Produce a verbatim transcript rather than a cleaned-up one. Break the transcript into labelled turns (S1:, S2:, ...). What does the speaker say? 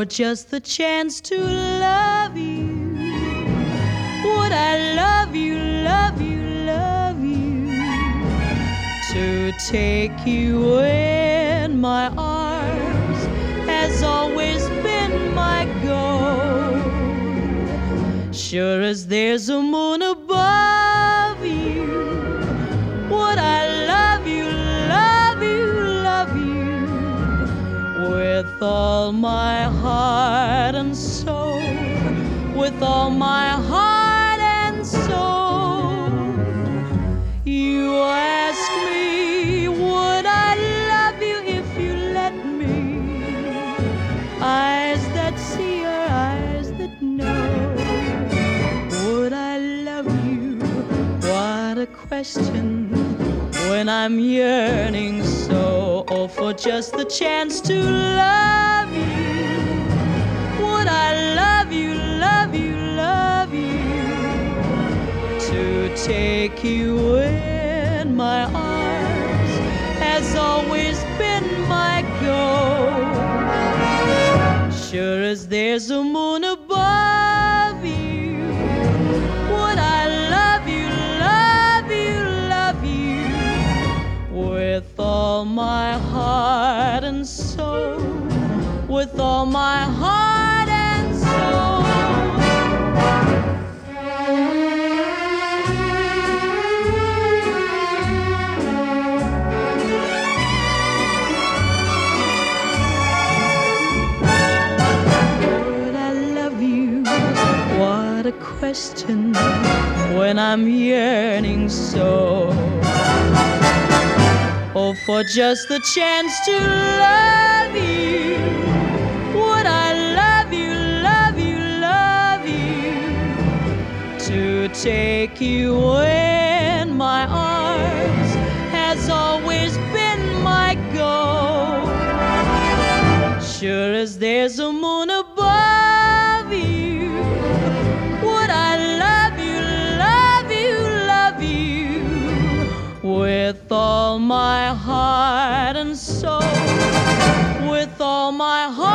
S1: for just the chance to love you. Would I love you, love you, love you, to take you in my arms has always been my goal. Sure as there's a moon above you, would I love you, love you, love you, with all my heart and soul, with all my heart and soul. You ask me, would I love you if you let me? Eyes that see or eyes that know. Would I love you? What a question, when I'm yearning so, oh, for just the chance to love you. Would I love you, love you, love you, to take you in my arms has always been my goal. Sure as there's a moon above you, would I love you, love you, love you, with all my heart and soul, with all my heart and soul. Would I love you? What a question, when I'm yearning so, oh, for just the chance to love you. Would I love you, love you, love you, to take you in my arms has always been my goal. Sure as there's a moon above you, would I love you, love you, love you, with all my heart and soul, with all my heart.